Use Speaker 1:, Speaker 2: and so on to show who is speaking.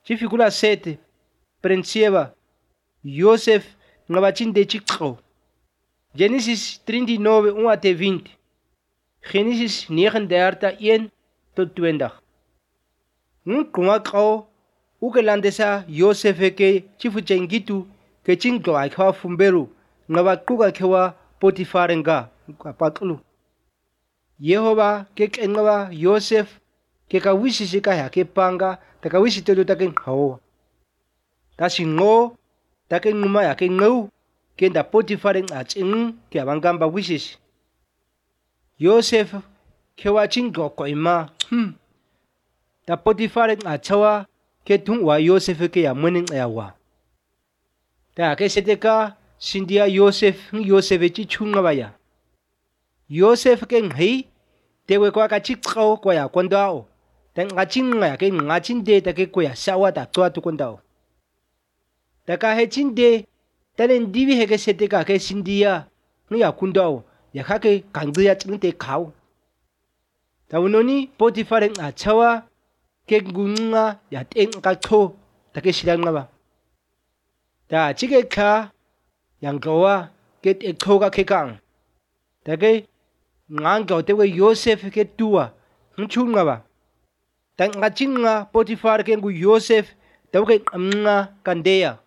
Speaker 1: Chifikula 7 Prensieva Yosef ngabachinde chiqo. Genesis 39 1 até 20. Genesis 39 1 tot 20. Ngqongaqo ukelandesa Yosef ke chifuchengitu ke chingqo akha fumberu ngabaquka khewa Potifar nga kwapaqlu. Yehova ke kenqaba Yosef ke kawishi ka ya ke panga takawishi telo take nghawo. Tashingo take nguma ya ke ngau ke nda Potifar ngaching ke abangamba wishes. Yosef khewa chingqo koima da Potifar ngachawa ke tungwa Yosef ke ya mwening yawa. Da ke seteka sindia Yosef chi chunga baya. Yosef ke ngi tewe kwa ka chiqo kwa ya kwandao. Dan ngachinga ya ke ngachinde ta ke kwa sawa da twa tu kwandao. Da ka he chinde talen divi he ke seteka ke sindia ngi ya kundao ya khake kanzia chinte khau. Da unoni Potifar ngachawa ke ngunga ya tenga cho ta ke silanga ba. Da chike kha yang gawa ke ekhoga ke kang. Da ke ngang tewe Yosef ke tua ngchunga ba. Dan ngachinga Potifar ke ngu Yosef tawe ke kandeya.